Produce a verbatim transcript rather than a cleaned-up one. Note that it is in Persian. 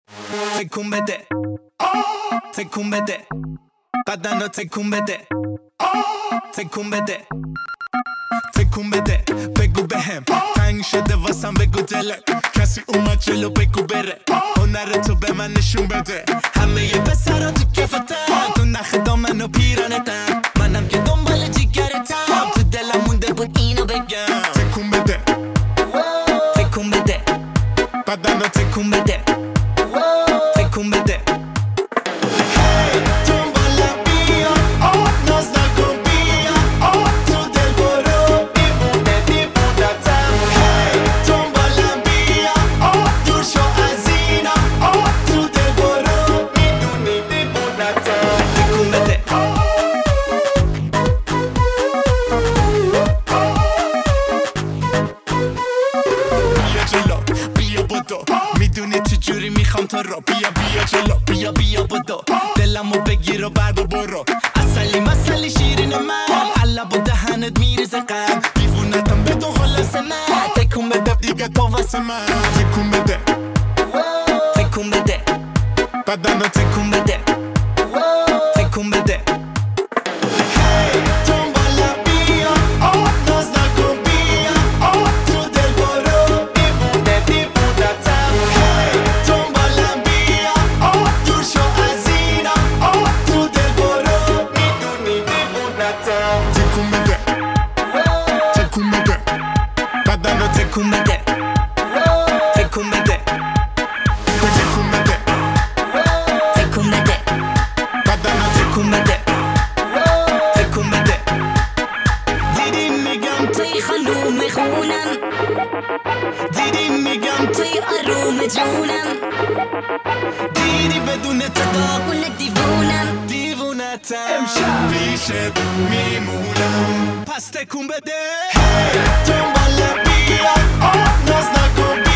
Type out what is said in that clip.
تکون بده تکون بده بدنو تکون بده تکون بده تکون بده بگو بهم تنگ شده واسم بگو دلت کسی اومد جلو بگو بره هنرتو به من نشون بده همه ی پسرا تو کفتن تو نخ دامن و پیرانتن منم که دنبال جیگرتم تو دلم مونده بود اینو بگم تکون بده تکون بده بدنو تکون بده تکون بده میدونی چجوری میخوام تو رو بیا بیا جلو بیا بیا بدو دلمو بگیر و بر برو اصلی مسلی شیرین من علب و دهنت میریزه قلب دیوونتم بدون خلاص من تکون بده دیگه تو واسه من تکون بده تکون بده بدنو تکون بده تکون بده تکون بده تکون بده بدنو تکون بده تکون بده تکون بده تکون بده بدنو تکون بده تکون بده دیدی میگم توی خانوم خونم دیدی میگم توی آروم جونم دیدی بدون تو داغونه دیوونم دیوونتم امشب پیشت میمونم پس تکون بده دنبال بیا ناز نکن